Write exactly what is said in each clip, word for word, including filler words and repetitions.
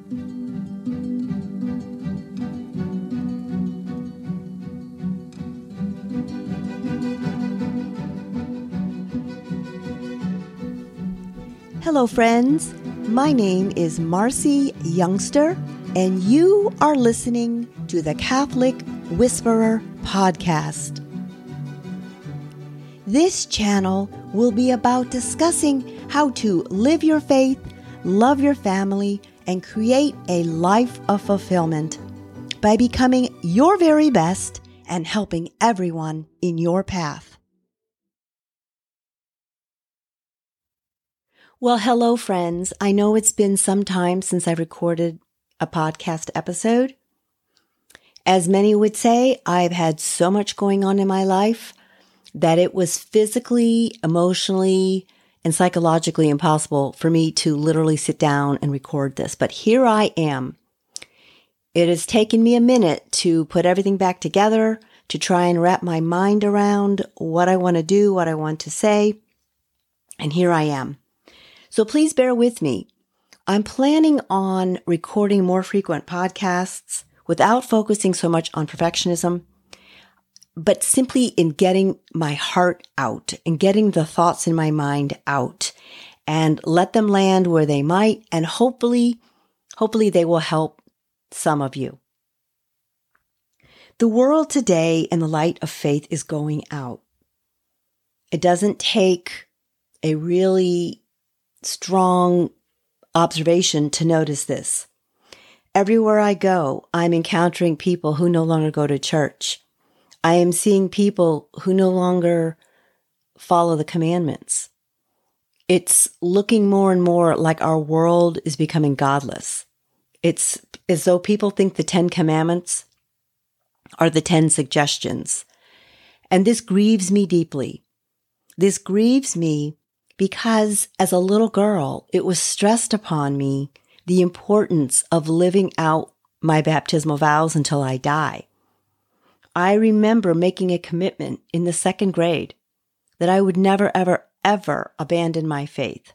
Hello, friends. My name is Marcy Youngster, and you are listening to the Catholic Whisperer podcast. This channel will be about discussing how to live your faith, love your family, and create a life of fulfillment by becoming your very best and helping everyone in your path. Well, hello, friends. I know it's been some time since I recorded a podcast episode. As many would say, I've had so much going on in my life that it was physically, emotionally, and psychologically impossible for me to literally sit down and record this. But here I am. It has taken me a minute to put everything back together, to try and wrap my mind around what I want to do, what I want to say. And here I am. So please bear with me. I'm planning on recording more frequent podcasts without focusing so much on perfectionism, but simply in getting my heart out and getting the thoughts in my mind out and let them land where they might. And hopefully, hopefully they will help some of you. The world today in the light of faith is going out. It doesn't take a really strong observation to notice this. Everywhere I go, I'm encountering people who no longer go to church. I am seeing people who no longer follow the commandments. It's looking more and more like our world is becoming godless. It's as though people think the Ten Commandments are the Ten Suggestions. And this grieves me deeply. This grieves me because as a little girl, it was stressed upon me the importance of living out my baptismal vows until I die. I remember making a commitment in the second grade that I would never, ever, ever abandon my faith.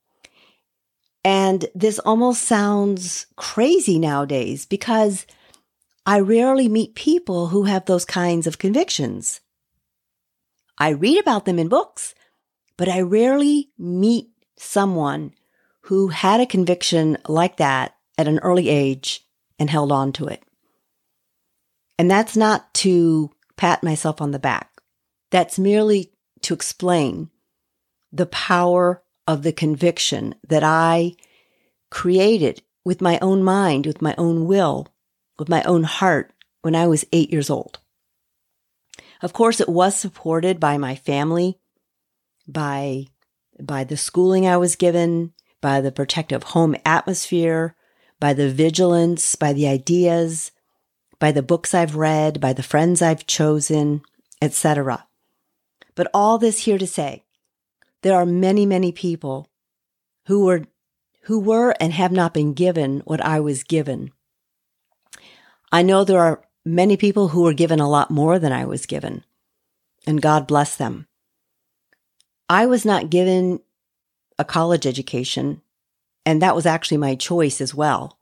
And this almost sounds crazy nowadays because I rarely meet people who have those kinds of convictions. I read about them in books, but I rarely meet someone who had a conviction like that at an early age and held on to it. And that's not to pat myself on the back. That's merely to explain the power of the conviction that I created with my own mind, with my own will, with my own heart when I was eight years old. Of course, it was supported by my family, by, by the schooling I was given, by the protective home atmosphere, by the vigilance, by the ideas, by the books I've read, by the friends I've chosen, et cetera. But all this here to say, there are many, many people who were, who were and have not been given what I was given. I know there are many people who were given a lot more than I was given, and God bless them. I was not given a college education, and that was actually my choice as well.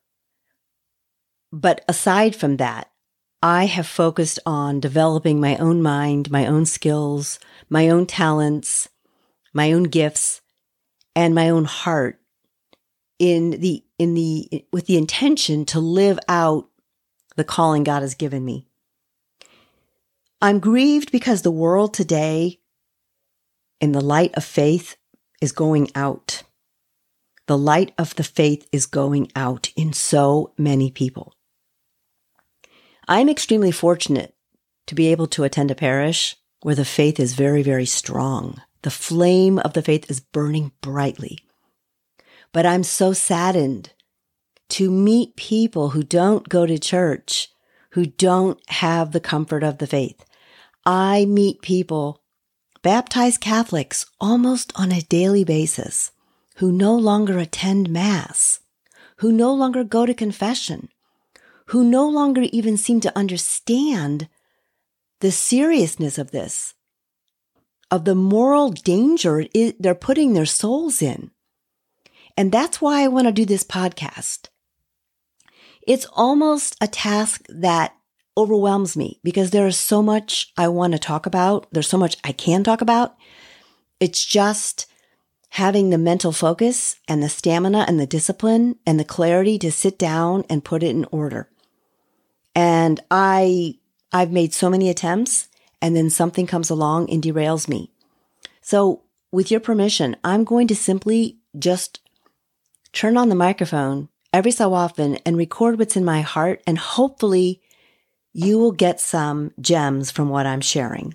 But aside from that, I have focused on developing my own mind, my own skills, my own talents, my own gifts, and my own heart in the in the with the intention to live out the calling God has given me. I'm grieved because the world today, in the light of faith, is going out. The light of the faith is going out in so many people. I'm extremely fortunate to be able to attend a parish where the faith is very, very strong. The flame of the faith is burning brightly. But I'm so saddened to meet people who don't go to church, who don't have the comfort of the faith. I meet people, baptized Catholics, almost on a daily basis, who no longer attend Mass, who no longer go to confession, who no longer even seem to understand the seriousness of this, of the moral danger they're putting their souls in. And that's why I want to do this podcast, It's almost a task that overwhelms me because there is so much I want to talk about. There's so much I can talk about. It's just having the mental focus and the stamina and the discipline and the clarity to sit down and put it in order. And I, I've made so many attempts, and then something comes along and derails me. So with your permission, I'm going to simply just turn on the microphone every so often and record what's in my heart, and hopefully you will get some gems from what I'm sharing.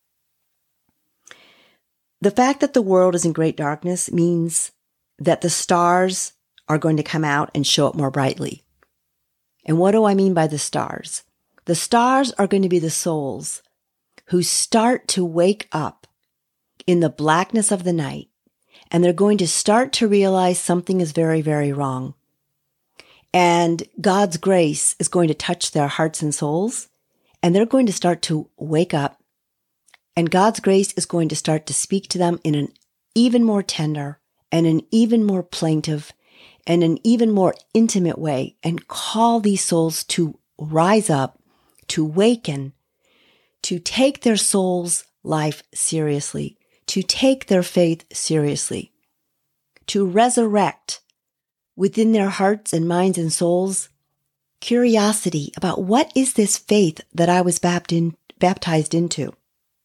The fact that the world is in great darkness means that the stars are going to come out and show up more brightly. And what do I mean by the stars? The stars are going to be the souls who start to wake up in the blackness of the night, and they're going to start to realize something is very, very wrong. And God's grace is going to touch their hearts and souls, and they're going to start to wake up, and God's grace is going to start to speak to them in an even more tender and an even more plaintive and an even more intimate way, and call these souls to rise up, to waken, to take their soul's life seriously, to take their faith seriously, to resurrect within their hearts and minds and souls curiosity about what is this faith that I was baptized into.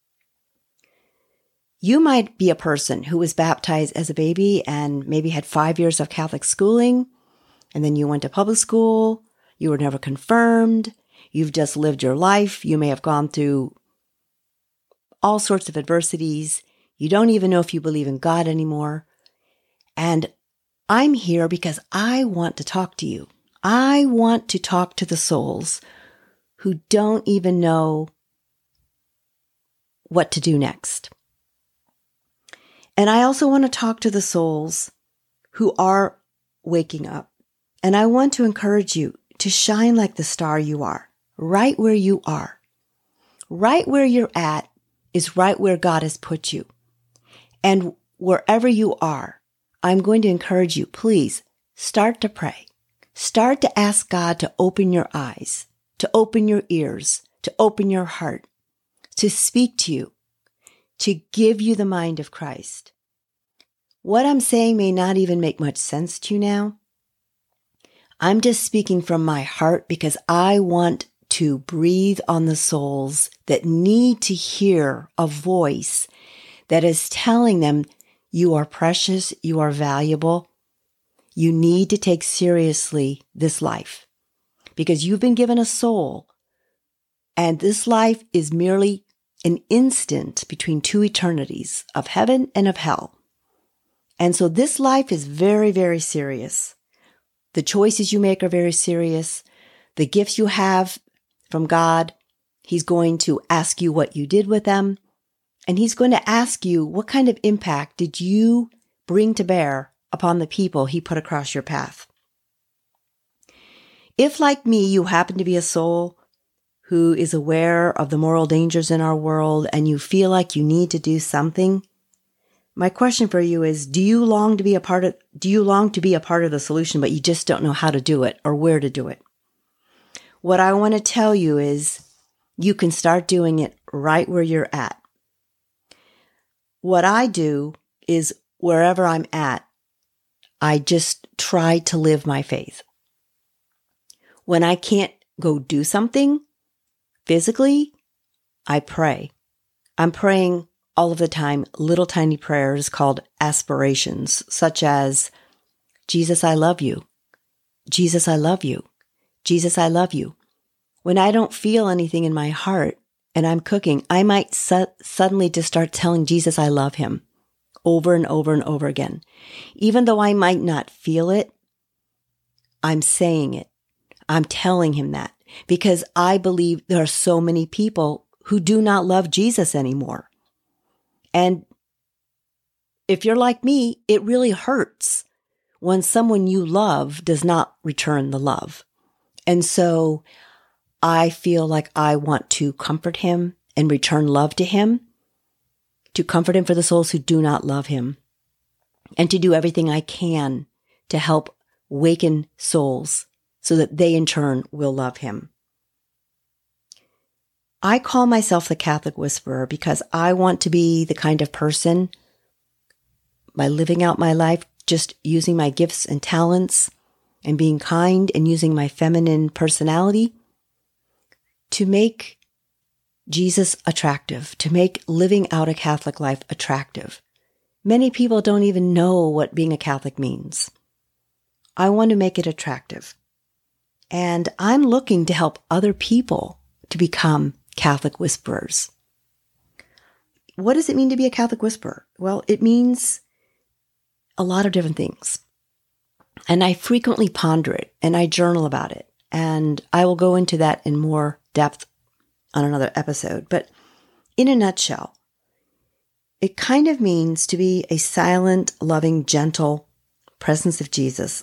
You might be a person who was baptized as a baby and maybe had five years of Catholic schooling, and then you went to public school, you were never confirmed, you've just lived your life, you may have gone through all sorts of adversities, you don't even know if you believe in God anymore, and I'm here because I want to talk to you. I want to talk to the souls who don't even know what to do next. And I also want to talk to the souls who are waking up. And I want to encourage you to shine like the star you are, right where you are. Right where you're at is right where God has put you. And wherever you are, I'm going to encourage you, please start to pray. Start to ask God to open your eyes, to open your ears, to open your heart, to speak to you, to give you the mind of Christ. What I'm saying may not even make much sense to you now. I'm just speaking from my heart because I want to breathe on the souls that need to hear a voice that is telling them you are precious, you are valuable, you need to take seriously this life because you've been given a soul, and this life is merely an instant between two eternities of heaven and of hell. And so this life is very, very serious. The choices you make are very serious. The gifts you have from God, He's going to ask you what you did with them. And He's going to ask you, what kind of impact did you bring to bear upon the people He put across your path? If, like me, you happen to be a soul who is aware of the moral dangers in our world and you feel like you need to do something, my question for you is, do you long to be a part of, do you long to be a part of the solution, but you just don't know how to do it or where to do it? What I want to tell you is you can start doing it right where you're at. What I do is wherever I'm at, I just try to live my faith. When I can't go do something physically, I pray. I'm praying all of the time, little tiny prayers called aspirations, such as, Jesus, I love you. Jesus, I love you. Jesus, I love you. When I don't feel anything in my heart and I'm cooking, I might su- suddenly just start telling Jesus I love him over and over and over again. Even though I might not feel it, I'm saying it. I'm telling him that because I believe there are so many people who do not love Jesus anymore. And if you're like me, it really hurts when someone you love does not return the love. And so I feel like I want to comfort him and return love to him, to comfort him for the souls who do not love him, and to do everything I can to help waken souls so that they in turn will love him. I call myself the Catholic Whisperer because I want to be the kind of person, by living out my life, just using my gifts and talents and being kind and using my feminine personality, to make Jesus attractive, to make living out a Catholic life attractive. Many people don't even know what being a Catholic means. I want to make it attractive. And I'm looking to help other people to become Catholic whisperers. What does it mean to be a Catholic whisperer? Well, it means a lot of different things. And I frequently ponder it and I journal about it. And I will go into that in more depth on another episode. But in a nutshell, it kind of means to be a silent, loving, gentle presence of Jesus,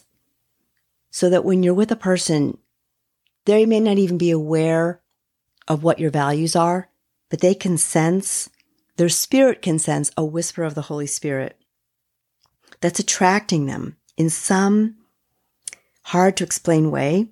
so that when you're with a person, they may not even be aware of what your values are, but they can sense, their spirit can sense a whisper of the Holy Spirit that's attracting them in some hard to explain way,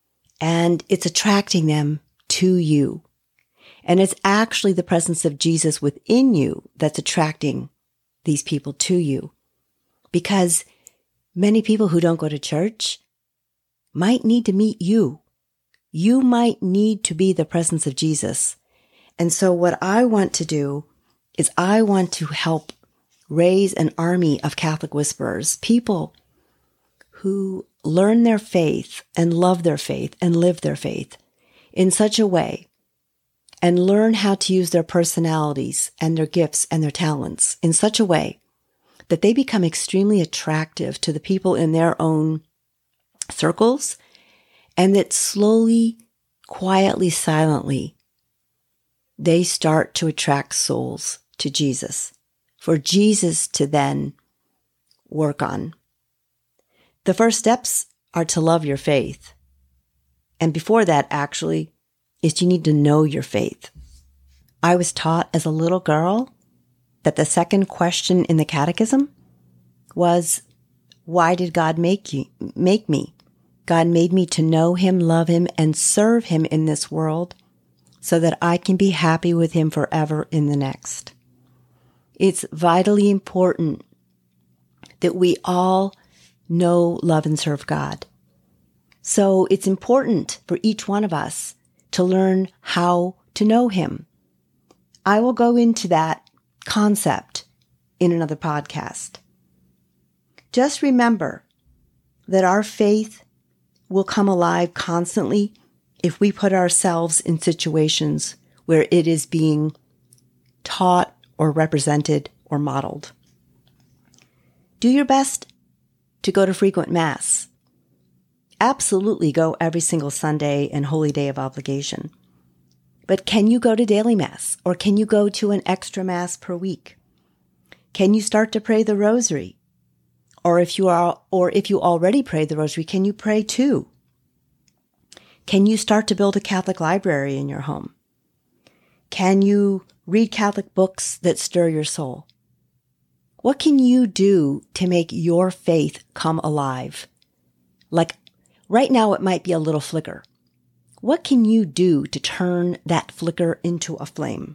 and it's attracting them to you. And it's actually the presence of Jesus within you that's attracting these people to you. Because many people who don't go to church might need to meet you. You might need to be the presence of Jesus. And so what I want to do is I want to help raise an army of Catholic whisperers, people who learn their faith and love their faith and live their faith in such a way, and learn how to use their personalities and their gifts and their talents in such a way that they become extremely attractive to the people in their own circles, and that slowly, quietly, silently, they start to attract souls to Jesus, for Jesus to then work on. The first steps are to love your faith. And before that, actually, is you need to know your faith. I was taught as a little girl that the second question in the catechism was, why did God make you, make me? God made me to know him, love him, and serve him in this world so that I can be happy with him forever in the next. It's vitally important that we all know, love, and serve God. So it's important for each one of us to learn how to know him. I will go into that concept in another podcast. Just remember that our faith will come alive constantly if we put ourselves in situations where it is being taught or represented or modeled. Do your best to go to frequent Mass. Absolutely go every single Sunday and holy day of obligation. But can you go to daily Mass, or can you go to an extra Mass per week? Can you start to pray the Rosary? Or if you are, or if you already pray the Rosary, can you pray two? Can you start to build a Catholic library in your home? Can you read Catholic books that stir your soul? What can you do to make your faith come alive? Like right now, it might be a little flicker. What can you do to turn that flicker into a flame?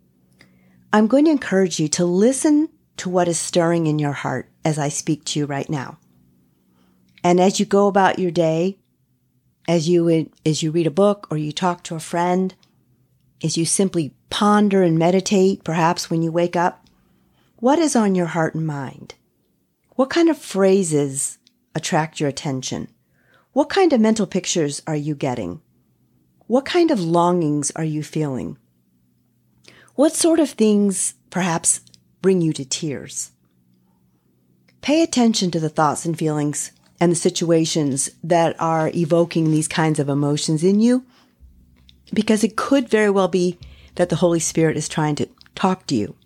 I'm going to encourage you to listen to what is stirring in your heart as I speak to you right now. And as you go about your day, as you, as you read a book or you talk to a friend, as you simply ponder and meditate, perhaps when you wake up, what is on your heart and mind? What kind of phrases attract your attention? What kind of mental pictures are you getting? What kind of longings are you feeling? What sort of things perhaps bring you to tears? Pay attention to the thoughts and feelings and the situations that are evoking these kinds of emotions in you, because it could very well be that the Holy Spirit is trying to talk to you.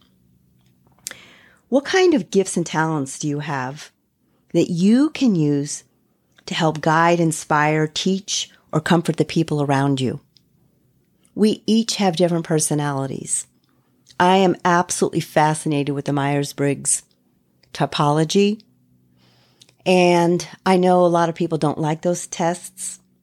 What kind of gifts and talents do you have that you can use to help guide, inspire, teach, or comfort the people around you? We each have different personalities. I am absolutely fascinated with the Myers-Briggs typology, and I know a lot of people don't like those tests,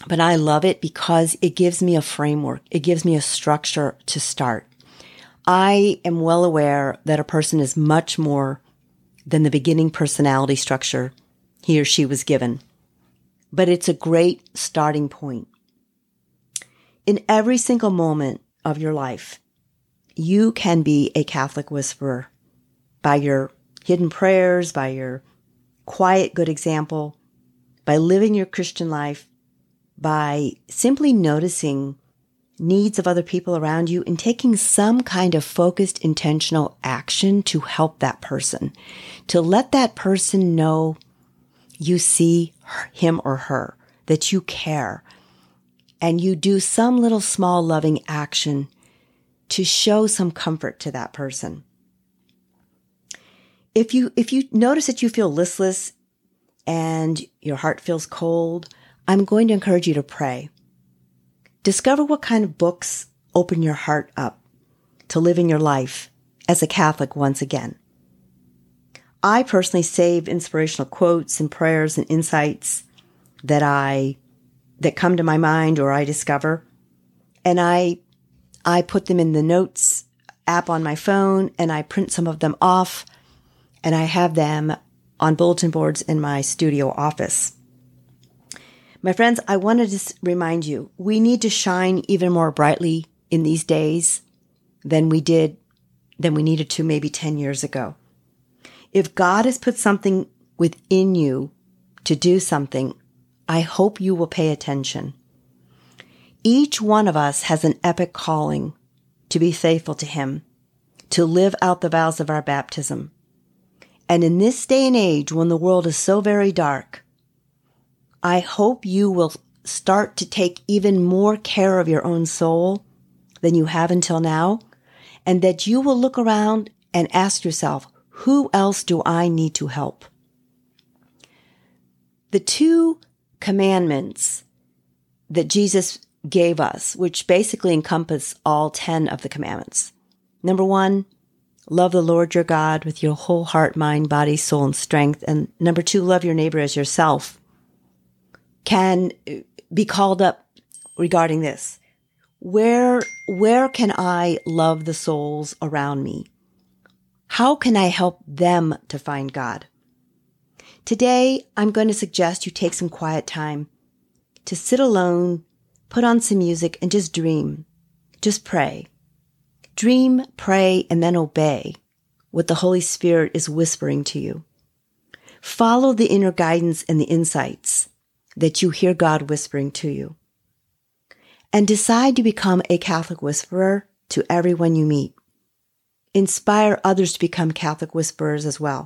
but I love it because it gives me a framework. It gives me a structure to start. I am well aware that a person is much more than the beginning personality structure he or she was given, but it's a great starting point. In every single moment of your life, you can be a Catholic whisperer by your hidden prayers, by your quiet, good example, by living your Christian life, by simply noticing needs of other people around you and taking some kind of focused, intentional action to help that person, to let that person know you see him or her, that you care, and you do some little small loving action to show some comfort to that person. If you, if you notice that you feel listless and your heart feels cold, I'm going to encourage you to pray. Discover what kind of books open your heart up to living your life as a Catholic once again. I personally save inspirational quotes and prayers and insights that I, that come to my mind or I discover. And I, I put them in the notes app on my phone and I print some of them off and I have them on bulletin boards in my studio office. My friends, I wanted to remind you, we need to shine even more brightly in these days than we did, than we needed to maybe ten years ago. If God has put something within you to do something, I hope you will pay attention. Each one of us has an epic calling to be faithful to Him, to live out the vows of our baptism. And in this day and age, when the world is so very dark, I hope you will start to take even more care of your own soul than you have until now, and that you will look around and ask yourself, who else do I need to help? The two commandments that Jesus gave us, which basically encompass all ten of the commandments. Number one, love the Lord your God with your whole heart, mind, body, soul, and strength. And number two, love your neighbor as yourself. Can be called up regarding this. Where, where can I love the souls around me? How can I help them to find God? Today, I'm going to suggest you take some quiet time to sit alone, put on some music, and just dream. Just pray. Dream, pray, and then obey what the Holy Spirit is whispering to you. Follow the inner guidance and the insights that you hear God whispering to you. And decide to become a Catholic whisperer to everyone you meet. Inspire others to become Catholic whisperers as well.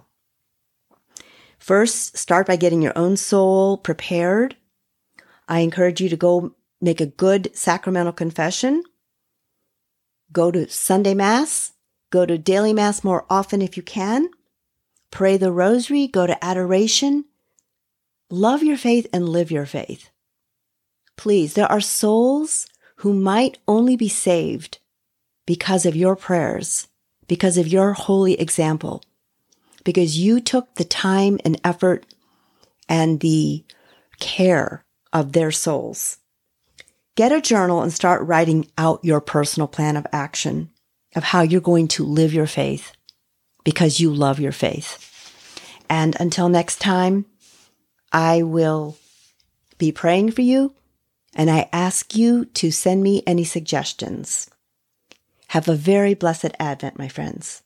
First, start by getting your own soul prepared. I encourage you to go make a good sacramental confession. Go to Sunday Mass. Go to daily Mass more often if you can. Pray the Rosary. Go to adoration. Love your faith and live your faith. Please, there are souls who might only be saved because of your prayers, because of your holy example, because you took the time and effort and the care of their souls. Get a journal and start writing out your personal plan of action of how you're going to live your faith because you love your faith. And until next time, I will be praying for you, and I ask you to send me any suggestions. Have a very blessed Advent, my friends.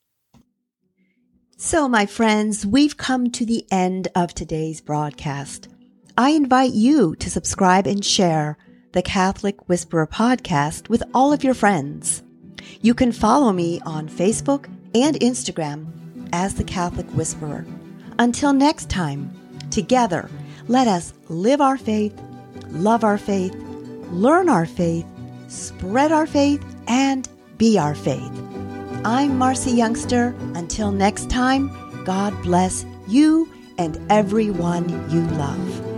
So, my friends, we've come to the end of today's broadcast. I invite you to subscribe and share the Catholic Whisperer podcast with all of your friends. You can follow me on Facebook and Instagram as the Catholic Whisperer. Until next time, together, let us live our faith, love our faith, learn our faith, spread our faith, and be our faith. I'm Marcy Youngster. Until next time, God bless you and everyone you love.